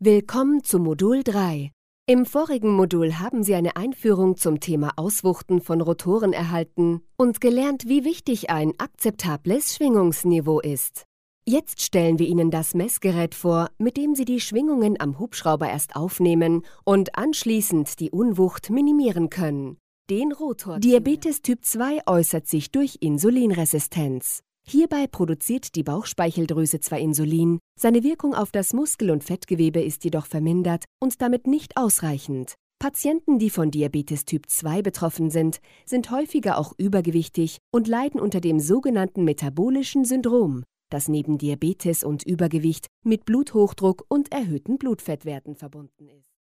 Willkommen zu Modul 3. Im vorigen Modul haben Sie eine Einführung zum Thema Auswuchten von Rotoren erhalten und gelernt, wie wichtig ein akzeptables Schwingungsniveau ist. Jetzt stellen wir Ihnen das Messgerät vor, mit dem Sie die Schwingungen am Hubschrauber erst aufnehmen und anschließend die Unwucht minimieren können. Den Rotor. Diabetes Typ 2 äußert sich durch Insulinresistenz. Hierbei produziert die Bauchspeicheldrüse zwar Insulin, seine Wirkung auf das Muskel- und Fettgewebe ist jedoch vermindert und damit nicht ausreichend. Patienten, die von Diabetes Typ 2 betroffen sind häufiger auch übergewichtig und leiden unter dem sogenannten metabolischen Syndrom, das neben Diabetes und Übergewicht mit Bluthochdruck und erhöhten Blutfettwerten verbunden ist.